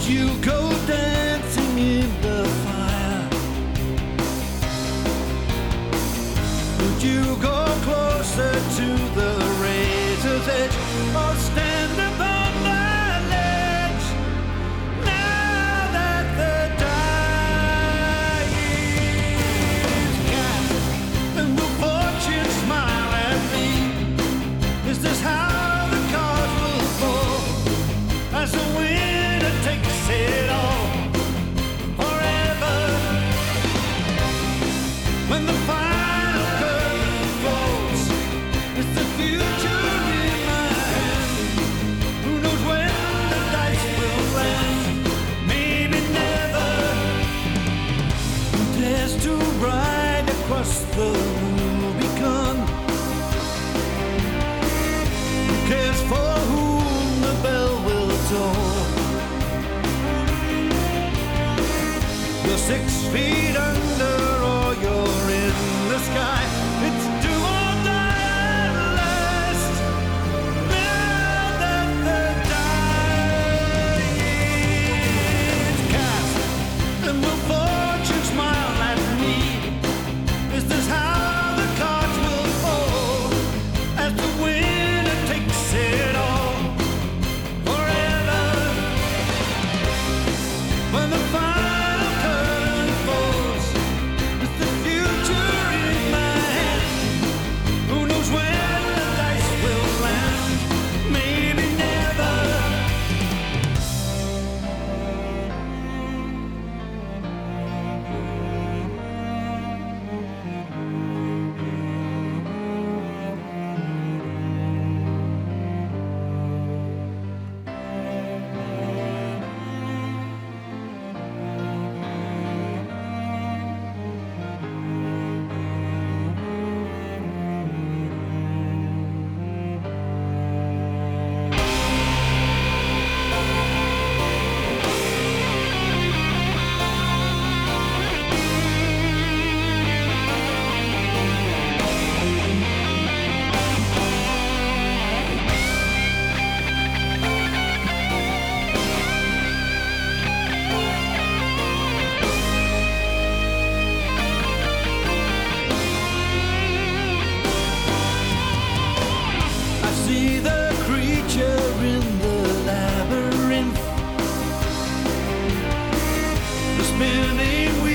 you go dancing in the fire? Would you go closer to the razor's edge or stand upon the ledge? Now that the die is cast and will fortune smile at me? Is this how the cards will fall? As the winner takes it all forever. When the final curtain falls, it's the future in my hand. Who knows when the dice will land? Maybe never. Who dares to ride across the Rubicon? Who cares for whom the bell will toll? You're 6 feet under or you're in the sky. It's do or die at last. Now that the die is cast, and will fortune smile at me? Is this how the cards will fall? As the winner takes it all forever. When the final curtain falls, it's the future in my hand. Who knows when the dice will land? Maybe never. I see the creature in the labyrinth, the spinning wheel